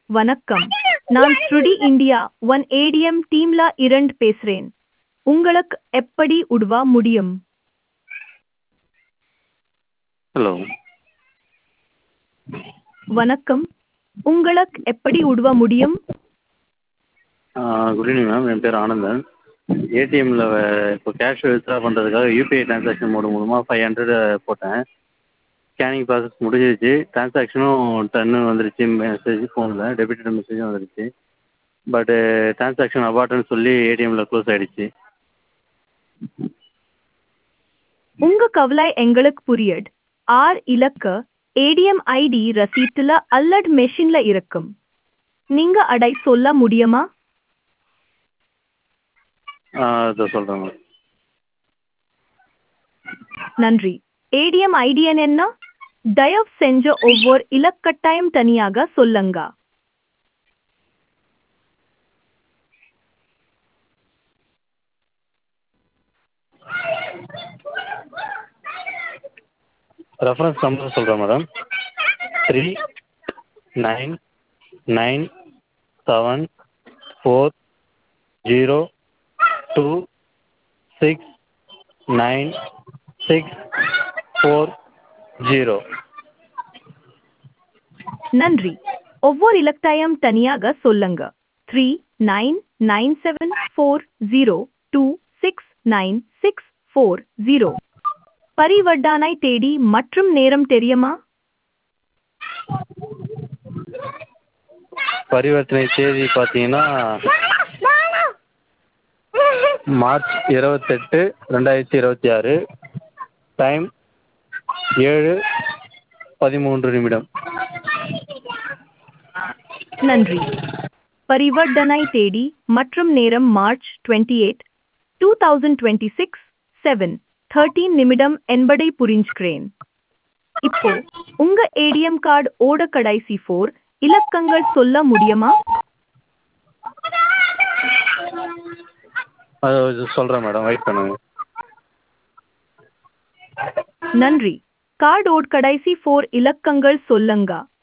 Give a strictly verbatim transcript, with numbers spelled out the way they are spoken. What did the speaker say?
வணக்கம், நான் ஸ்ருடி India one ATM டீம்ல இரண்டு பேசுறேன். உங்களுக்கு எப்படி உதவ முடியும்? ஹலோ. வணக்கம், உங்களுக்கு எப்படி உதவ முடியும்? குட் ஈவினிங் மேம், என் பேர் ஆனந்தன். ஏடிஎம்மில் இப்போ கேஷ் வித்ட்ரா பண்ணுறதுக்காக யூபிஐ ட்ரான்சாக்ஷன் மோடு மூலமாக ஃபைவ் ஹண்ட்ரடு போட்டேன். ஸ்கேனிங் ப்ராசஸ் முடிஞ்சிருச்சு, ட்ரான்சாக்ஷனும் டன்னு வந்துருச்சு, மெசேஜ் ஃபோனில் டெபிட்டட் மெசேஜும் வந்துருச்சு. பட்டு ட்ரான்சாக்ஷன் அபார்ட்னு சொல்லி ஏடிஎம்மில் க்ளோஸ் ஆகிடுச்சு. உங்க கவலை எங்களுக்கு புரியுது. ஆர் இலக்க ஏடிஎம் ஐடி ரசீட்டுல அல்லது மெஷின்ல இருக்கும். நீங்க அடை சொல்ல முடியுமா? இதை சொல்கிறேன் மேம். நன்றி. ஏடிஎம் ஐடி என்ன? தயவு செஞ்ச ஒவ்வொரு இலக்கட்டையும் தனியாக சொல்லுங்க. ரெஃபரன்ஸ் நம்பர் சொல்கிறேன் madam. Three nine nine seven four zero two six nine six four zero. நன்றி. ஒவ்வொரு இலக்கட்டையும் தனியாக சொல்லுங்க. Three nine nine seven four zero two six nine six four zero. பரிவர்த்தனை தேதி மற்றும் நேரம் தெரியுமா? பரிவர்த்தனை தேதி பார்த்தீங்கன்னா மார்ச் இருபத்தெட்டு ரெண்டாயிரத்தி இருபத்தி ஆறு. டைம் ஏழு பதிமூன்று நிமிடம். நன்றி. பரிவர்த்தனை தேதி மற்றும் நேரம் மார்ச் இருபத்தி எட்டு இரண்டாயிரத்தி இருபத்தி ஆறு செவன் பதிமூன்று நிமிடம் என்பதை புரிஞ்சுக்கிறேன். இப்போ உங்க ஏடிஎம் கார்டு ஓட கடைசி ஃபோர் இலக்கங்கள் சொல்ல முடியுமா? அது சொல்கிறேன் மேடம், வெயிட் பண்ணுங்க. நன்றி. கார்டு ஓட் கடைசி ஃபோர் இலக்கங்கள் சொல்லுங்க.